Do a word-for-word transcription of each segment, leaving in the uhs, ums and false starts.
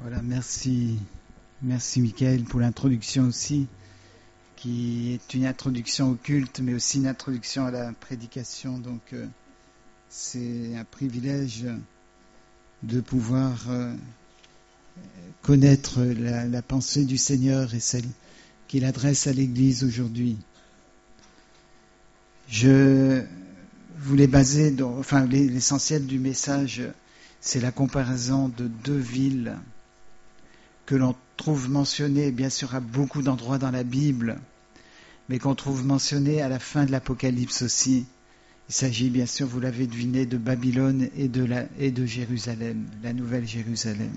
Voilà, merci, merci Michael pour l'introduction aussi, qui est une introduction au culte, mais aussi une introduction à la prédication. Donc, euh, c'est un privilège de pouvoir euh, connaître la, la pensée du Seigneur et celle qu'il adresse à l'Église aujourd'hui. Je voulais baser, dans, enfin, l'essentiel du message, c'est la comparaison de deux villes que l'on trouve mentionnées, bien sûr, à beaucoup d'endroits dans la Bible, mais qu'on trouve mentionnées à la fin de l'Apocalypse aussi. Il s'agit, bien sûr, vous l'avez deviné, de Babylone et de, la, et de Jérusalem, la nouvelle Jérusalem.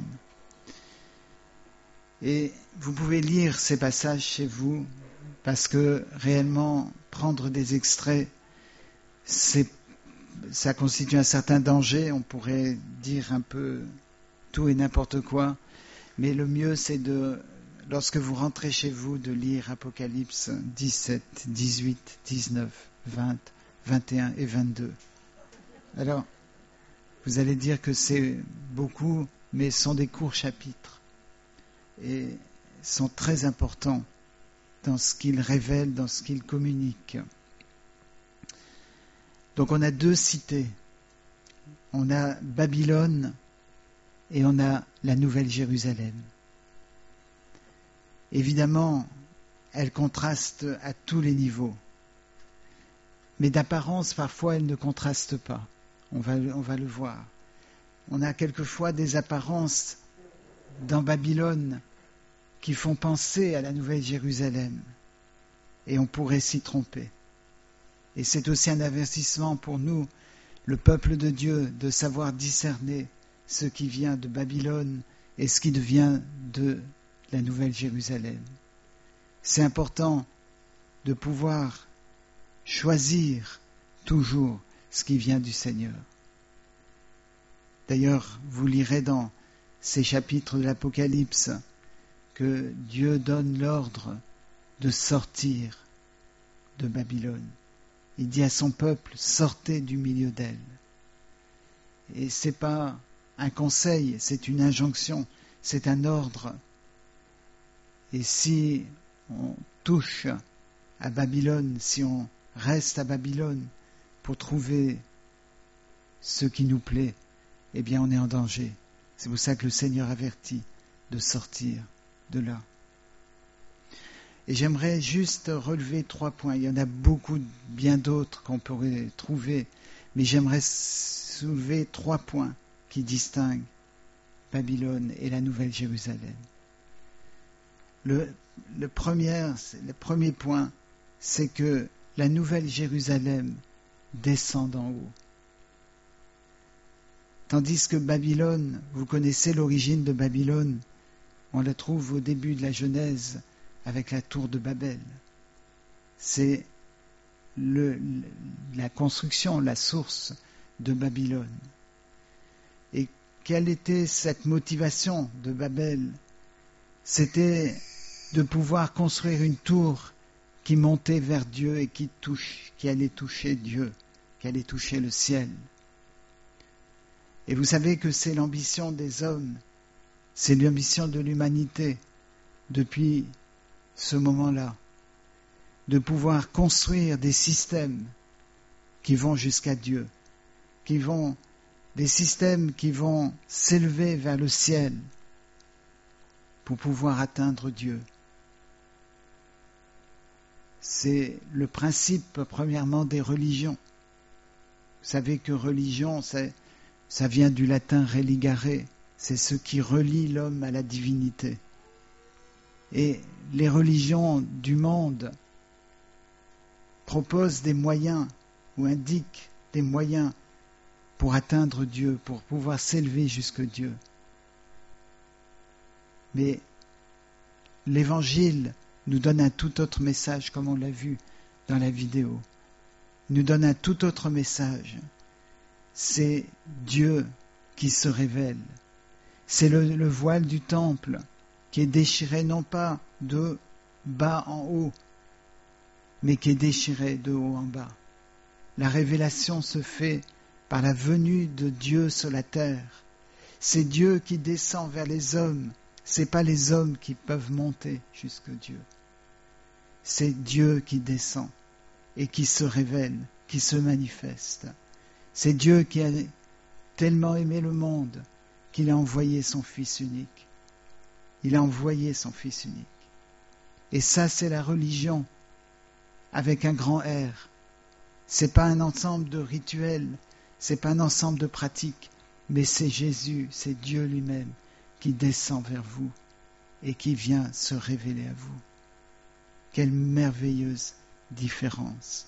Et vous pouvez lire ces passages chez vous, parce que réellement, prendre des extraits, c'est, ça constitue un certain danger. On pourrait dire un peu tout et n'importe quoi. Mais le mieux, c'est de, lorsque vous rentrez chez vous, de lire Apocalypse dix-sept, dix-huit, dix-neuf, vingt, vingt et un et vingt-deux. Alors, vous allez dire que c'est beaucoup, mais ce sont des courts chapitres et sont très importants dans ce qu'ils révèlent, dans ce qu'ils communiquent. Donc, on a deux cités. On a Babylone et on a la Nouvelle Jérusalem. Évidemment, elle contraste à tous les niveaux. Mais d'apparence, parfois, elle ne contraste pas. On va, on va le voir. On a quelquefois des apparences dans Babylone qui font penser à la Nouvelle Jérusalem. Et on pourrait s'y tromper. Et c'est aussi un avertissement pour nous, le peuple de Dieu, de savoir discerner ce qui vient de Babylone et ce qui devient de la Nouvelle Jérusalem. C'est important de pouvoir choisir toujours ce qui vient du Seigneur. D'ailleurs, vous lirez dans ces chapitres de l'Apocalypse que Dieu donne l'ordre de sortir de Babylone. Il dit à son peuple, sortez du milieu d'elle. Et c'est pas un conseil, c'est une injonction, c'est un ordre. Et si on touche à Babylone, si on reste à Babylone pour trouver ce qui nous plaît, eh bien on est en danger. C'est pour ça que le Seigneur avertit de sortir de là. Et j'aimerais juste relever trois points. Il y en a beaucoup, bien d'autres qu'on pourrait trouver, mais j'aimerais soulever trois points qui distingue Babylone et la Nouvelle Jérusalem. Le, le, premier, le premier point, c'est que la Nouvelle Jérusalem descend d'en haut. Tandis que Babylone, vous connaissez l'origine de Babylone, on la trouve au début de la Genèse avec la tour de Babel. C'est le, la construction, la source de Babylone. Et quelle était cette motivation de Babel? C'était de pouvoir construire une tour qui montait vers Dieu et qui touche, qui allait toucher Dieu, qui allait toucher le ciel. Et vous savez que c'est l'ambition des hommes, c'est l'ambition de l'humanité depuis ce moment-là, de pouvoir construire des systèmes qui vont jusqu'à Dieu, qui vont des systèmes qui vont s'élever vers le ciel pour pouvoir atteindre Dieu. C'est le principe, premièrement, des religions. Vous savez que religion, c'est, ça vient du latin religare, c'est ce qui relie l'homme à la divinité. Et les religions du monde proposent des moyens ou indiquent des moyens pour atteindre Dieu, pour pouvoir s'élever jusque Dieu. Mais l'Évangile nous donne un tout autre message, comme on l'a vu dans la vidéo. Il nous donne un tout autre message. C'est Dieu qui se révèle. C'est le, le voile du temple qui est déchiré non pas de bas en haut, mais qui est déchiré de haut en bas. La révélation se fait par la venue de Dieu sur la terre. C'est Dieu qui descend vers les hommes. C'est pas les hommes qui peuvent monter jusque Dieu. C'est Dieu qui descend et qui se révèle, qui se manifeste. C'est Dieu qui a tellement aimé le monde qu'il a envoyé son Fils unique. Il a envoyé son Fils unique. Et ça, c'est la religion avec un grand R. C'est pas un ensemble de rituels, c'est pas un ensemble de pratiques, mais c'est Jésus, c'est Dieu lui-même qui descend vers vous et qui vient se révéler à vous. Quelle merveilleuse différence.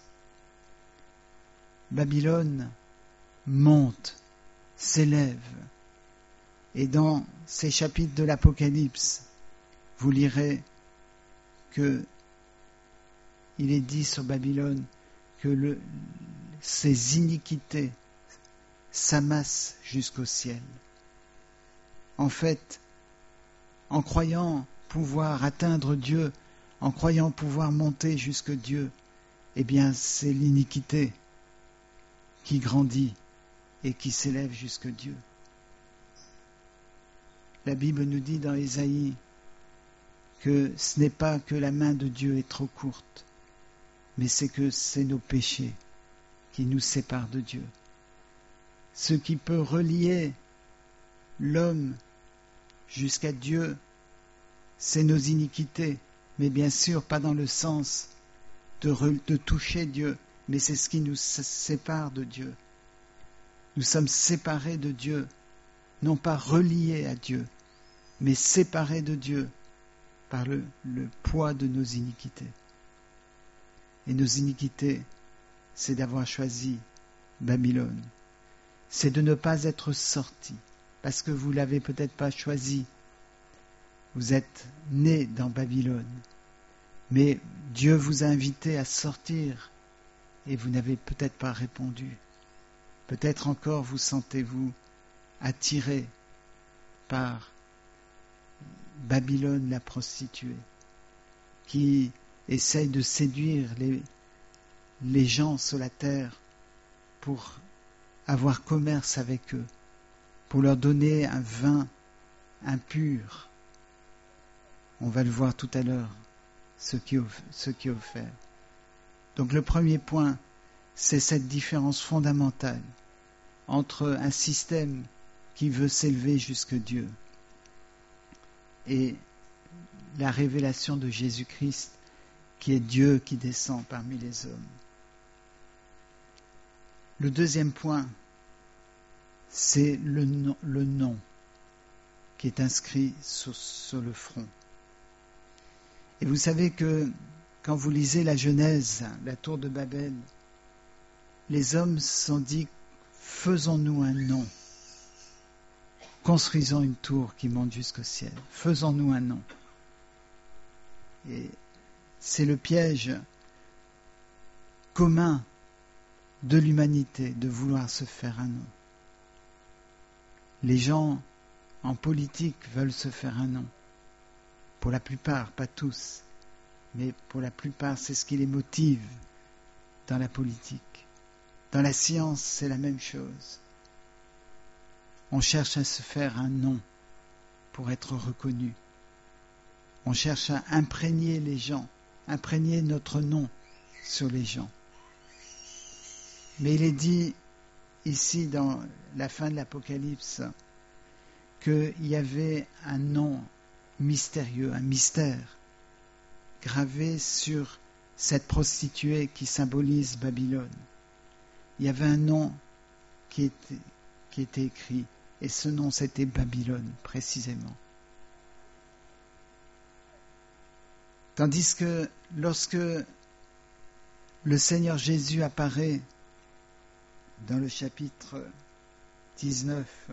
Babylone monte, s'élève, et dans ces chapitres de l'Apocalypse, vous lirez que il est dit sur Babylone que le, ses iniquités s'amassent jusqu'au ciel. En fait, en croyant pouvoir atteindre Dieu, en croyant pouvoir monter jusque Dieu, eh bien c'est l'iniquité qui grandit et qui s'élève jusque Dieu. La Bible nous dit dans Ésaïe que ce n'est pas que la main de Dieu est trop courte, mais c'est que c'est nos péchés qui nous séparent de Dieu. Ce qui peut relier l'homme jusqu'à Dieu, c'est nos iniquités, mais bien sûr pas dans le sens de, re, de toucher Dieu, mais c'est ce qui nous sépare de Dieu. Nous sommes séparés de Dieu, non pas reliés à Dieu, mais séparés de Dieu par le, le poids de nos iniquités. Et nos iniquités, c'est d'avoir choisi Babylone. C'est de ne pas être sorti, parce que vous ne l'avez peut-être pas choisi. Vous êtes né dans Babylone, mais Dieu vous a invité à sortir et vous n'avez peut-être pas répondu. Peut-être encore vous sentez-vous attiré par Babylone la prostituée, qui essaye de séduire les, les gens sur la terre pour avoir commerce avec eux, pour leur donner un vin impur. On va le voir tout à l'heure, ce qui, ce qui est offert. Donc le premier point, c'est cette différence fondamentale entre un système qui veut s'élever jusque Dieu et la révélation de Jésus-Christ, qui est Dieu qui descend parmi les hommes. Le deuxième point, c'est le nom, le nom qui est inscrit sur, sur le front. Et vous savez que quand vous lisez la Genèse, la tour de Babel, les hommes se sont dit, faisons-nous un nom, construisons une tour qui monte jusqu'au ciel, faisons-nous un nom. Et c'est le piège commun de l'humanité de vouloir se faire un nom. Les gens en politique veulent se faire un nom. Pour la plupart, pas tous, mais pour la plupart, c'est ce qui les motive dans la politique. Dans la science, c'est la même chose. On cherche à se faire un nom pour être reconnu. On cherche à imprégner les gens, imprégner notre nom sur les gens. Mais il est dit ici dans la fin de l'Apocalypse qu'il y avait un nom mystérieux, un mystère gravé sur cette prostituée qui symbolise Babylone. Il y avait un nom qui était, qui était écrit, et ce nom c'était Babylone précisément. Tandis que lorsque le Seigneur Jésus apparaît dans le chapitre dix-neuf,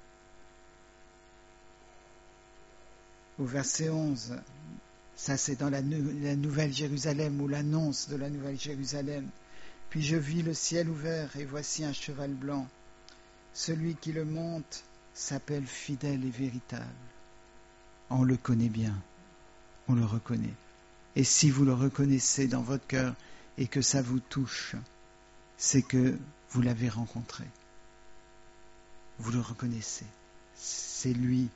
au verset onze, ça c'est dans la, la Nouvelle Jérusalem, ou l'annonce de la Nouvelle Jérusalem. Puis je vis le ciel ouvert, et voici un cheval blanc. Celui qui le monte s'appelle fidèle et véritable. On le connaît bien, on le reconnaît. Et si vous le reconnaissez dans votre cœur et que ça vous touche, c'est que vous l'avez rencontré. Vous le reconnaissez. c'est lui,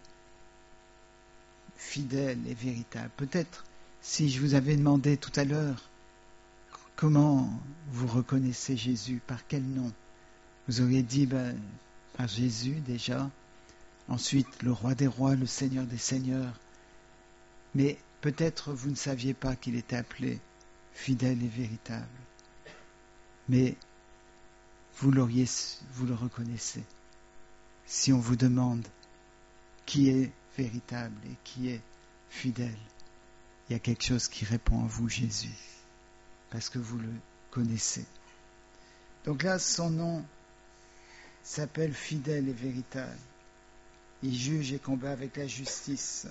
fidèle et véritable. Peut-être si je vous avais demandé tout à l'heure comment vous reconnaissez Jésus, par quel nom, vous auriez dit ben, par Jésus déjà, ensuite le roi des rois, le Seigneur des seigneurs, mais peut-être vous ne saviez pas qu'il était appelé fidèle et véritable, mais vous l'auriez, vous le reconnaissez. Si on vous demande qui est véritable et qui est fidèle, il y a quelque chose qui répond à vous, Jésus, parce que vous le connaissez. Donc là, son nom s'appelle fidèle et véritable. Il juge et combat avec la justice.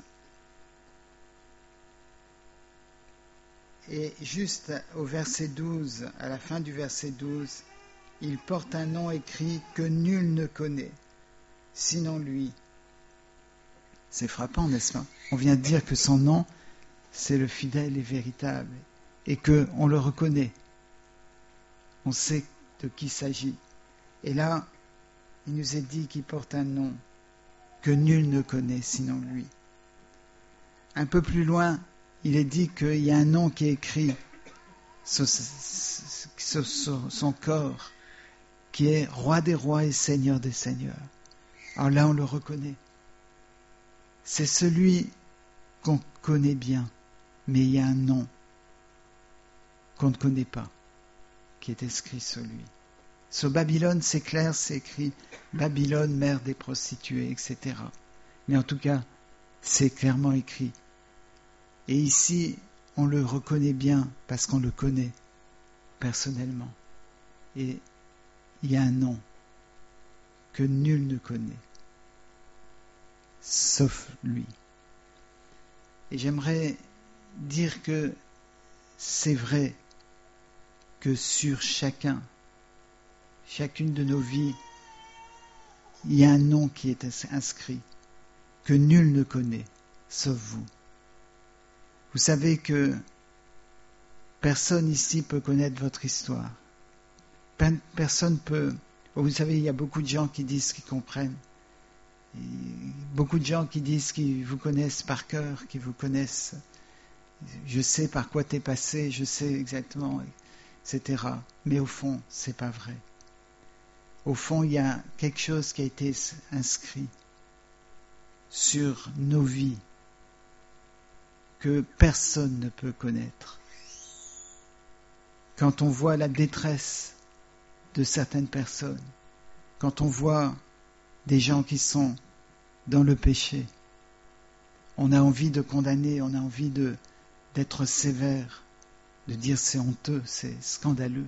Et juste au verset douze, à la fin du verset douze, il porte un nom écrit que nul ne connaît, sinon lui. C'est frappant, n'est-ce pas? On vient de dire que son nom, c'est le fidèle et véritable, et qu'on le reconnaît. On sait de qui il s'agit. Et là, il nous est dit qu'il porte un nom que nul ne connaît, sinon lui. Un peu plus loin, il est dit qu'il y a un nom qui est écrit sur, sur, sur son corps, qui est roi des rois et seigneur des seigneurs. Alors là, on le reconnaît. C'est celui qu'on connaît bien, mais il y a un nom qu'on ne connaît pas, qui est inscrit sur lui. Sur Babylone, c'est clair, c'est écrit Babylone, mère des prostituées, et cetera. Mais en tout cas, c'est clairement écrit. Et ici, on le reconnaît bien parce qu'on le connaît personnellement. Et il y a un nom que nul ne connaît, sauf lui. Et j'aimerais dire que c'est vrai que sur chacun, chacune de nos vies, il y a un nom qui est inscrit, que nul ne connaît, sauf vous. Vous savez que personne ici peut connaître votre histoire. Personne peut... Vous savez, il y a beaucoup de gens qui disent qu'ils comprennent. Beaucoup de gens qui disent qu'ils vous connaissent par cœur, qu'ils vous connaissent. Je sais par quoi t'es passé, je sais exactement, et cetera. Mais au fond, c'est pas vrai. Au fond, il y a quelque chose qui a été inscrit sur nos vies que personne ne peut connaître. Quand on voit la détresse de certaines personnes, quand on voit des gens qui sont dans le péché, on a envie de condamner, on a envie de, d'être sévère, de dire c'est honteux, c'est scandaleux.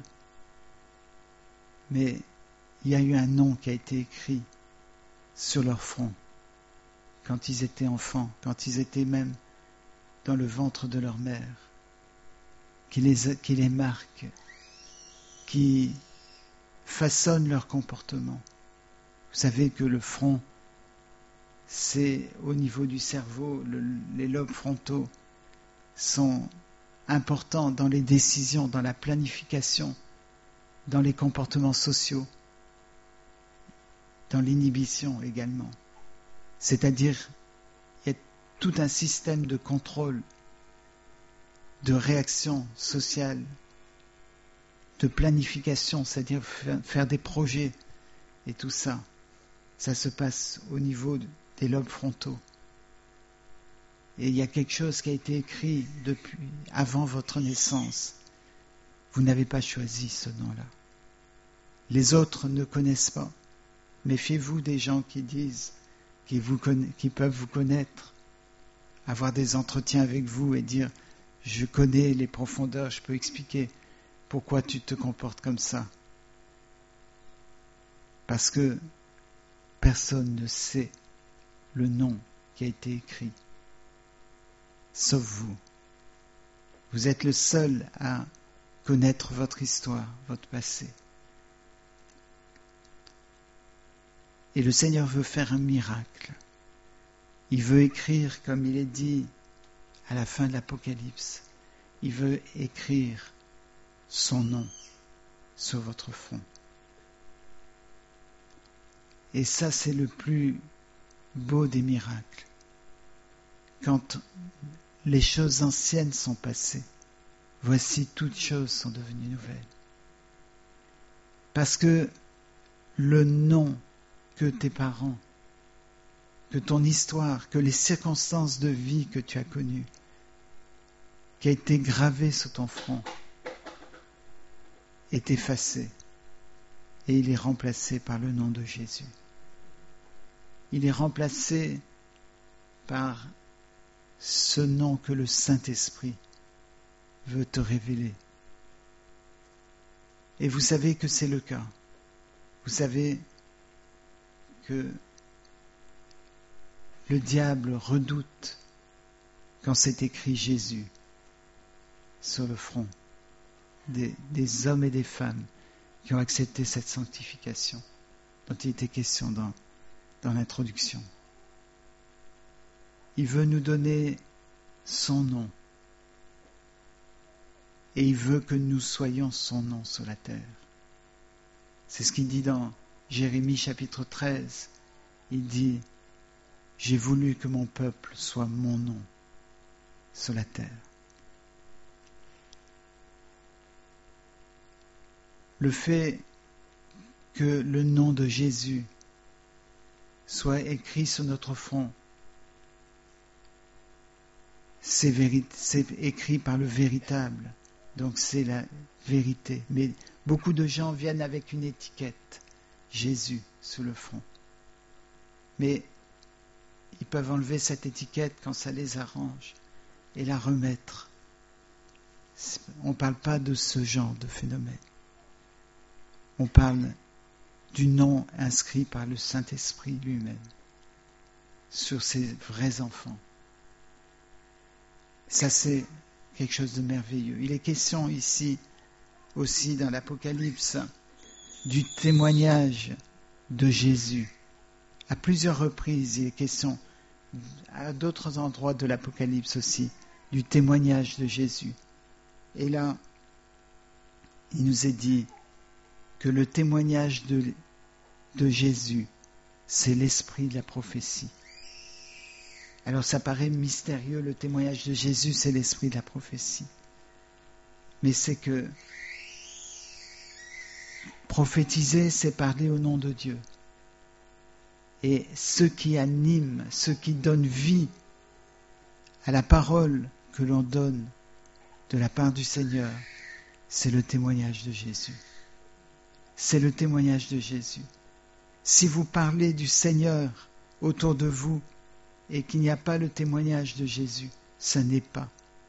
Mais il y a eu un nom qui a été écrit sur leur front quand ils étaient enfants, quand ils étaient même dans le ventre de leur mère, qui les, qui les marque, qui façonne leur comportement. Vous savez que le front, c'est au niveau du cerveau, le, les lobes frontaux sont importants dans les décisions, dans la planification, dans les comportements sociaux, dans l'inhibition également. C'est-à-dire, il y a tout un système de contrôle, de réaction sociale, de planification, c'est-à-dire faire des projets et tout ça. Ça se passe au niveau des lobes frontaux. Et il y a quelque chose qui a été écrit depuis avant votre naissance. Vous n'avez pas choisi ce nom-là. Les autres ne connaissent pas. Méfiez-vous des gens qui disent, qui, vous conna- qui peuvent vous connaître, avoir des entretiens avec vous et dire « je connais les profondeurs, je peux expliquer pourquoi tu te comportes comme ça ». Parce que personne ne sait le nom qui a été écrit, sauf vous. Vous êtes le seul à connaître votre histoire, votre passé. Et le Seigneur veut faire un miracle. Il veut écrire, comme il est dit à la fin de l'Apocalypse, il veut écrire son nom sur votre front. Et ça, c'est le plus beau des miracles, quand les choses anciennes sont passées, voici toutes choses sont devenues nouvelles. Parce que le nom que tes parents, que ton histoire, que les circonstances de vie que tu as connues, qui a été gravé sur ton front, est effacé et il est remplacé par le nom de Jésus. Il est remplacé par ce nom que le Saint-Esprit veut te révéler. Et vous savez que c'est le cas. Vous savez que le diable redoute quand c'est écrit Jésus sur le front des, des hommes et des femmes qui ont accepté cette sanctification dont il était question dans, dans l'introduction. Il veut nous donner son nom et il veut que nous soyons son nom sur la terre. C'est ce qu'il dit dans Jérémie chapitre treize. Il dit « J'ai voulu que mon peuple soit mon nom sur la terre ». Le fait que le nom de Jésus soit écrit sur notre front, c'est, véri- c'est écrit par le véritable, donc c'est la vérité. Mais beaucoup de gens viennent avec une étiquette, Jésus, sur le front. Mais ils peuvent enlever cette étiquette quand ça les arrange et la remettre. On ne parle pas de ce genre de phénomène. On parle du nom inscrit par le Saint-Esprit lui-même sur ses vrais enfants. Ça, c'est quelque chose de merveilleux. Il est question ici aussi dans l'Apocalypse du témoignage de Jésus. À plusieurs reprises, il est question, à d'autres endroits de l'Apocalypse aussi, du témoignage de Jésus. Et là, il nous est dit que le témoignage de, de Jésus, c'est l'esprit de la prophétie. Alors ça paraît mystérieux, le témoignage de Jésus, c'est l'esprit de la prophétie. Mais c'est que prophétiser, c'est parler au nom de Dieu. Et ce qui anime, ce qui donne vie à la parole que l'on donne de la part du Seigneur, c'est le témoignage de Jésus. C'est le témoignage de Jésus. Si vous parlez du Seigneur autour de vous et qu'il n'y a pas le témoignage de Jésus, ça n'est pas.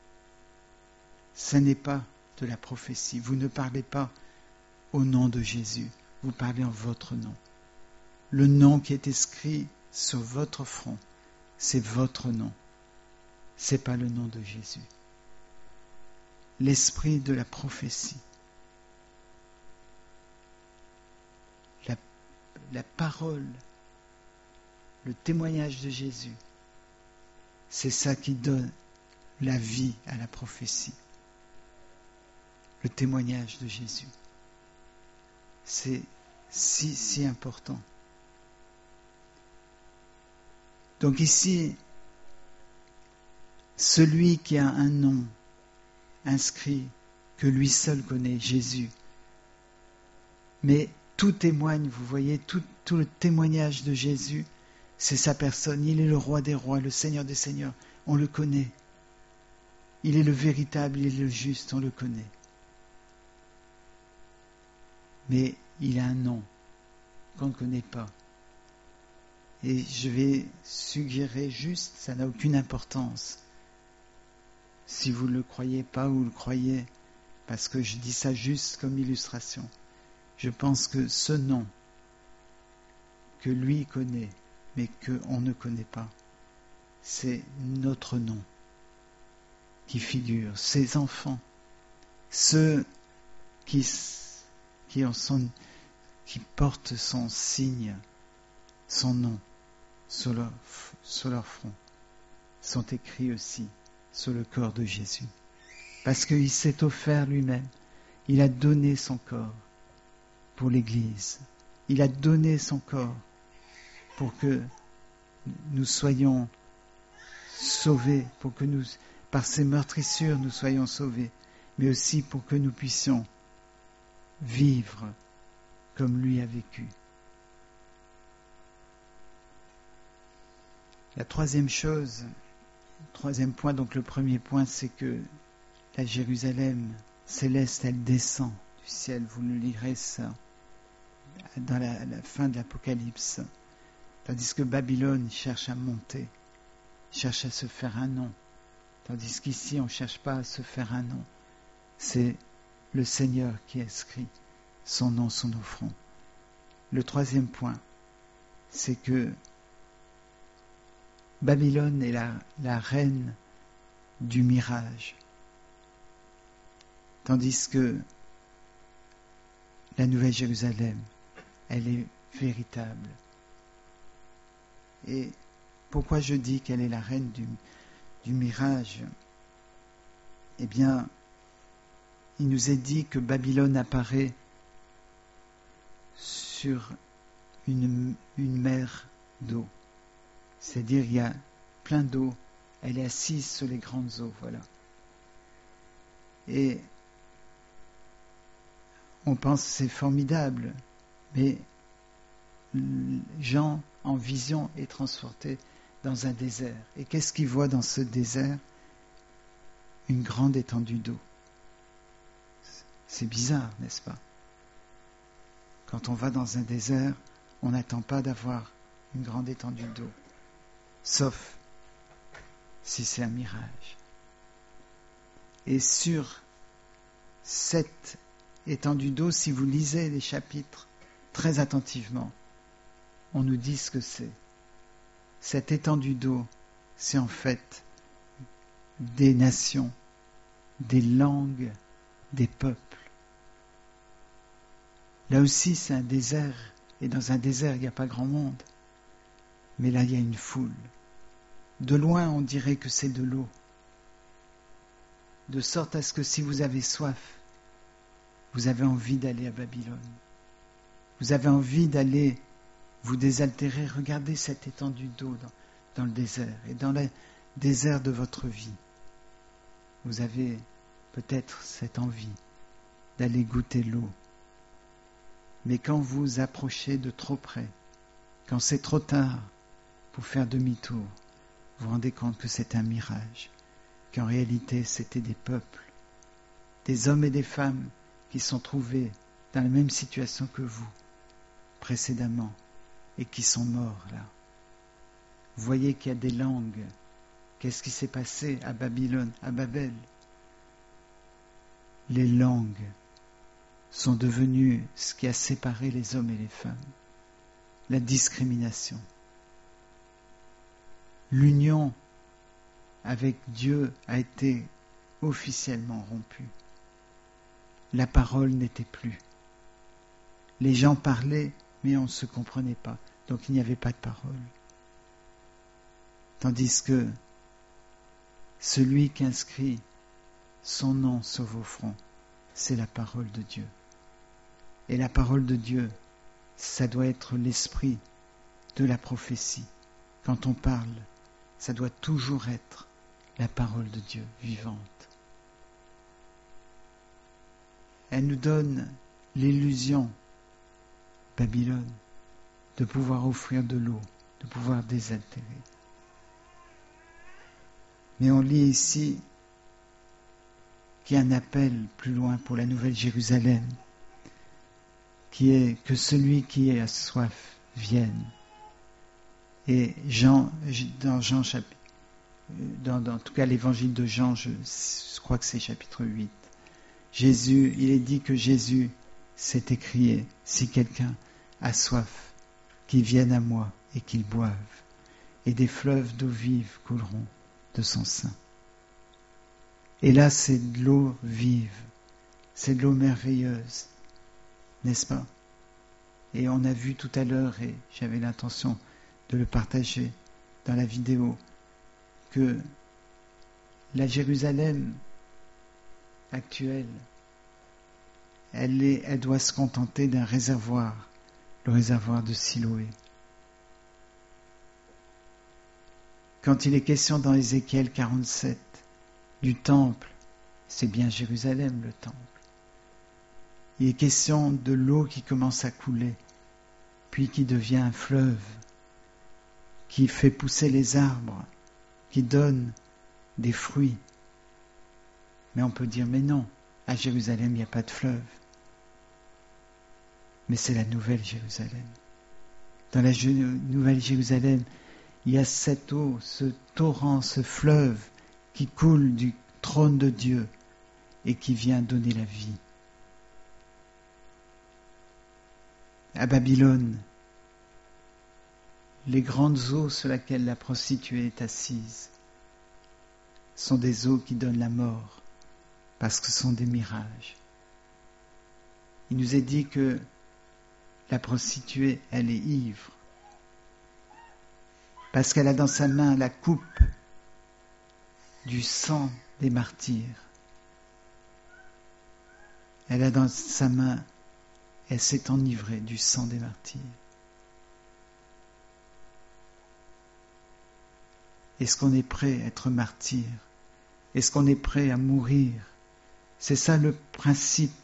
Ça n'est pas de la prophétie. Vous ne parlez pas au nom de Jésus. Vous parlez en votre nom. Le nom qui est inscrit sur votre front, c'est votre nom. C'est pas le nom de Jésus. L'esprit de la prophétie. La, la parole, le témoignage de Jésus, c'est ça qui donne la vie à la prophétie. Le témoignage de Jésus. C'est si, si important. Donc ici, celui qui a un nom inscrit, que lui seul connaît, Jésus. Mais tout témoigne, vous voyez, tout, tout le témoignage de Jésus, c'est sa personne. Il est le roi des rois, le Seigneur des seigneurs. On le connaît. Il est le véritable, il est le juste, on le connaît. Mais il a un nom qu'on ne connaît pas. Et je vais suggérer juste, ça n'a aucune importance. Si vous ne le croyez pas ou le croyez, parce que je dis ça juste comme illustration. Je pense que ce nom que lui connaît, mais qu'on ne connaît pas, c'est notre nom qui figure, ses enfants, ceux qui, qui, en sont, qui portent son signe, son nom sur leur, sur leur front, sont écrits aussi sur le corps de Jésus. Parce qu'il s'est offert lui-même, il a donné son corps pour l'Église, il a donné son corps pour que nous soyons sauvés, pour que nous, par ces meurtrissures, nous soyons sauvés, mais aussi pour que nous puissions vivre comme lui a vécu. La troisième chose, le troisième point, donc le premier point, c'est que la Jérusalem céleste, elle descend du ciel. Vous le lirez ça dans la, la fin de l'Apocalypse. Tandis que Babylone cherche à monter, cherche à se faire un nom. Tandis qu'ici, on ne cherche pas à se faire un nom. C'est le Seigneur qui inscrit son nom sur nos fronts. Le troisième point, c'est que Babylone est la, la reine du mirage. Tandis que la Nouvelle Jérusalem, elle est véritable. Et pourquoi je dis qu'elle est la reine du, du mirage ? Eh bien, il nous est dit que Babylone apparaît sur une, une mer d'eau. C'est-à-dire, il y a plein d'eau. Elle est assise sur les grandes eaux, voilà. Et on pense que c'est formidable, mais Jean, en vision, est transporté dans un désert. Et qu'est-ce qu'il voit dans ce désert ? Une grande étendue d'eau. C'est bizarre, n'est-ce pas ? Quand on va dans un désert, on n'attend pas d'avoir une grande étendue d'eau, sauf si c'est un mirage. Et sur cette étendue d'eau, si vous lisez les chapitres très attentivement, on nous dit ce que c'est. Cette étendue d'eau, c'est en fait des nations, des langues, des peuples. Là aussi, c'est un désert, et dans un désert, il n'y a pas grand monde. Mais là, il y a une foule. De loin, on dirait que c'est de l'eau. De sorte à ce que si vous avez soif, vous avez envie d'aller à Babylone. Vous avez envie d'aller vous désaltérer. Regardez cette étendue d'eau dans, dans le désert et dans le désert de votre vie. Vous avez peut-être cette envie d'aller goûter l'eau. Mais quand vous approchez de trop près, quand c'est trop tard pour faire demi-tour, vous vous rendez compte que c'est un mirage, qu'en réalité c'était des peuples, des hommes et des femmes qui sont trouvés dans la même situation que vous précédemment et qui sont morts là. Vous voyez qu'il y a des langues. Qu'est-ce qui s'est passé à Babylone, à Babel ? Les langues sont devenues ce qui a séparé les hommes et les femmes. La discrimination. L'union avec Dieu a été officiellement rompue. La parole n'était plus. Les gens parlaient, mais on ne se comprenait pas. Donc il n'y avait pas de parole. Tandis que celui qui inscrit son nom sur vos fronts, c'est la parole de Dieu. Et la parole de Dieu, ça doit être l'esprit de la prophétie. Quand on parle, ça doit toujours être la parole de Dieu vivante. Elle nous donne l'illusion, Babylone, de pouvoir offrir de l'eau, de pouvoir désaltérer. Mais on lit ici qu'il y a un appel plus loin pour la Nouvelle Jérusalem, qui est que celui qui a soif vienne. Et Jean, dans Jean chapitre, dans, dans en tout cas l'évangile de Jean, je, je crois que c'est chapitre huit, Jésus, il est dit que Jésus s'est écrié, si quelqu'un a soif, qu'il vienne à moi et qu'il boive, et des fleuves d'eau vive couleront de son sein. Et là, c'est de l'eau vive, c'est de l'eau merveilleuse, n'est-ce pas ? Et on a vu tout à l'heure, et j'avais l'intention de le partager dans la vidéo, que la Jérusalem actuelle, elle, est, elle doit se contenter d'un réservoir, le réservoir de Siloé. quand il est question dans Ézéchiel quarante-sept du temple, c'est bien Jérusalem le temple. Il est question de l'eau qui commence à couler, puis qui devient un fleuve, qui fait pousser les arbres, qui donne des fruits. Mais on peut dire, mais non, à Jérusalem, il n'y a pas de fleuve. Mais c'est la nouvelle Jérusalem. Dans la nouvelle Jérusalem, il y a cette eau, ce torrent, ce fleuve qui coule du trône de Dieu et qui vient donner la vie. À Babylone, les grandes eaux sur lesquelles la prostituée est assise sont des eaux qui donnent la mort, parce que ce sont des mirages. Il nous est dit que la prostituée, elle est ivre, parce qu'elle a dans sa main la coupe du sang des martyrs. Elle a dans sa main, elle s'est enivrée du sang des martyrs. Est-ce qu'on est prêt à être martyr? Est-ce qu'on est prêt à mourir? C'est ça le principe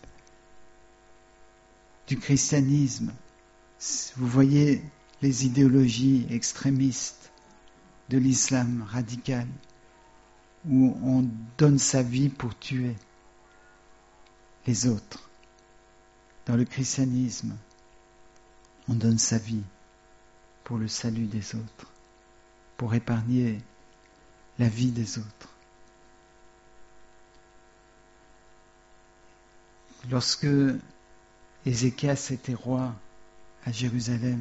du christianisme. Vous voyez les idéologies extrémistes de l'islam radical, où on donne sa vie pour tuer les autres. Dans le christianisme, on donne sa vie pour le salut des autres, pour épargner la vie des autres. Lorsque Ézéchias était roi à Jérusalem,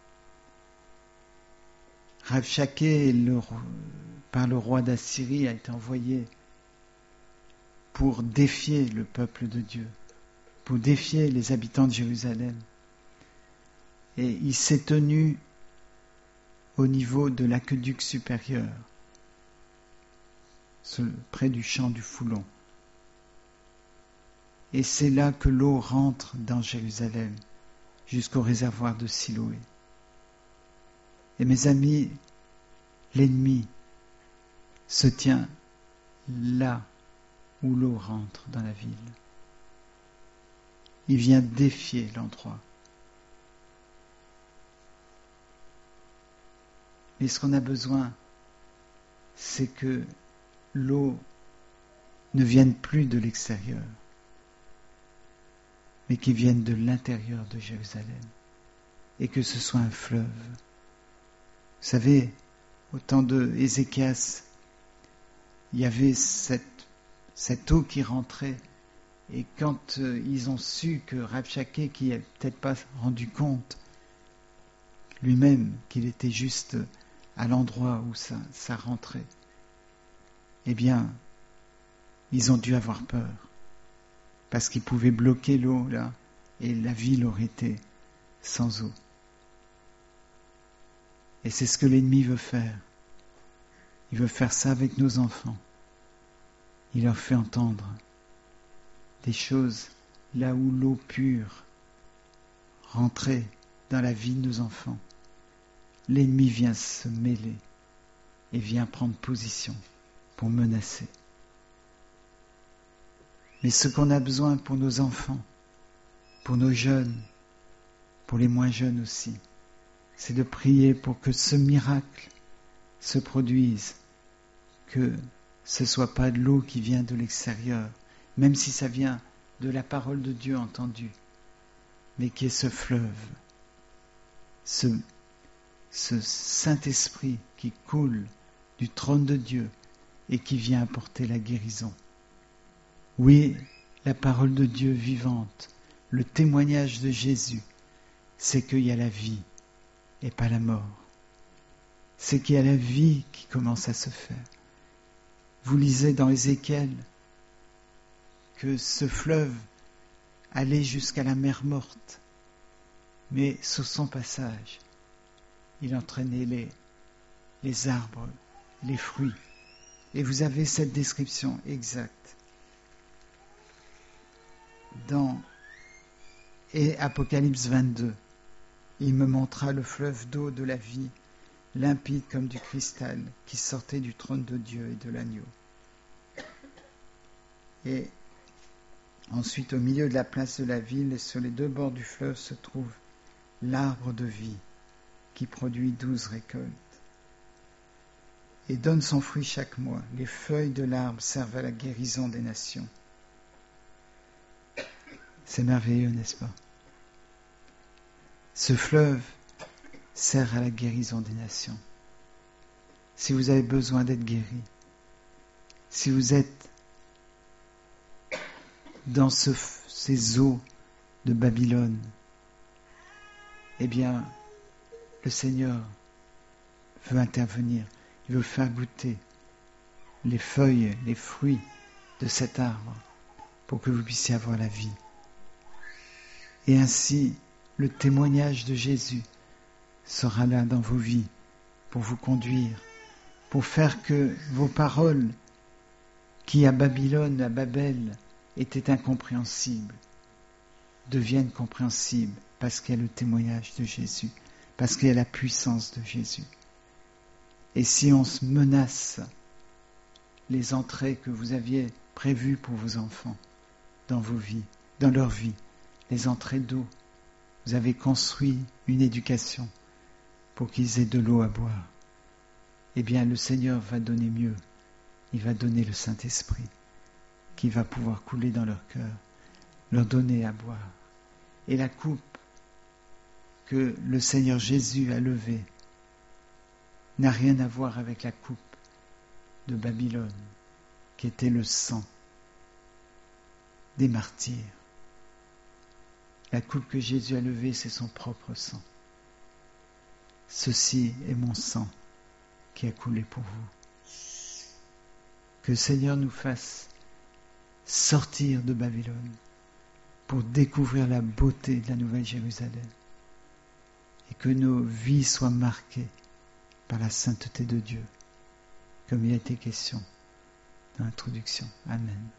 Rabshakeh, le, par le roi d'Assyrie, a été envoyé pour défier le peuple de Dieu, pour défier les habitants de Jérusalem. Et il s'est tenu au niveau de l'aqueduc supérieur, près du champ du Foulon. Et c'est là que l'eau rentre dans Jérusalem, jusqu'au réservoir de Siloé. Et mes amis, l'ennemi se tient là où l'eau rentre dans la ville. Il vient défier l'endroit. Mais ce qu'on a besoin, c'est que l'eau ne vienne plus de l'extérieur, mais qu'il vienne de l'intérieur de Jérusalem, et que ce soit un fleuve. Vous savez, au temps de Ézéchias, il y avait cette, cette eau qui rentrait, et quand euh, ils ont su que Rabshakeh, qui n'a peut-être pas rendu compte lui-même qu'il était juste à l'endroit où ça, ça rentrait, eh bien, ils ont dû avoir peur, parce qu'ils pouvaient bloquer l'eau là, et la ville aurait été sans eau. Et c'est ce que l'ennemi veut faire. Il veut faire ça avec nos enfants. Il leur fait entendre des choses là où l'eau pure rentrait dans la vie de nos enfants. L'ennemi vient se mêler et vient prendre position pour menacer. Mais ce qu'on a besoin pour nos enfants, pour nos jeunes, pour les moins jeunes aussi, c'est de prier pour que ce miracle se produise, que ce ne soit pas de l'eau qui vient de l'extérieur, même si ça vient de la parole de Dieu entendue, mais qu'il y ait ce fleuve, ce, ce Saint-Esprit qui coule du trône de Dieu et qui vient apporter la guérison. Oui, la parole de Dieu vivante, le témoignage de Jésus, c'est qu'il y a la vie et pas la mort. C'est qu'il y a la vie qui commence à se faire. Vous lisez dans Ézéchiel que ce fleuve allait jusqu'à la mer morte, mais sur son passage, il entraînait les, les arbres, les fruits. Et vous avez cette description exacte dans et Apocalypse vingt-deux. Il me montra le fleuve d'eau de la vie limpide comme du cristal, qui sortait du trône de Dieu et de l'agneau. Et ensuite, au milieu de la place de la ville et sur les deux bords du fleuve se trouve l'arbre de vie qui produit douze récoltes et donne son fruit chaque mois. Les feuilles de l'arbre servent à la guérison des nations. C'est merveilleux, n'est-ce pas? Ce fleuve sert à la guérison des nations. Si vous avez besoin d'être guéri, si vous êtes dans ce, ces eaux de Babylone, eh bien, le Seigneur veut intervenir. Il veut faire goûter les feuilles, les fruits de cet arbre pour que vous puissiez avoir la vie. Et ainsi, le témoignage de Jésus sera là dans vos vies pour vous conduire, pour faire que vos paroles qui à Babylone, à Babel, étaient incompréhensibles, deviennent compréhensibles parce qu'il y a le témoignage de Jésus, parce qu'il y a la puissance de Jésus. Et si on se menace les entrées que vous aviez prévues pour vos enfants dans vos vies, dans leur vie, les entrées d'eau, vous avez construit une éducation pour qu'ils aient de l'eau à boire, eh bien le Seigneur va donner mieux. Il va donner le Saint-Esprit qui va pouvoir couler dans leur cœur, leur donner à boire. Et la coupe que le Seigneur Jésus a levée n'a rien à voir avec la coupe de Babylone, qui était le sang des martyrs. La coupe que Jésus a levée, c'est son propre sang. Ceci est mon sang qui a coulé pour vous. Que le Seigneur nous fasse sortir de Babylone pour découvrir la beauté de la Nouvelle Jérusalem et que nos vies soient marquées par la sainteté de Dieu, comme il a été question dans l'introduction. Amen.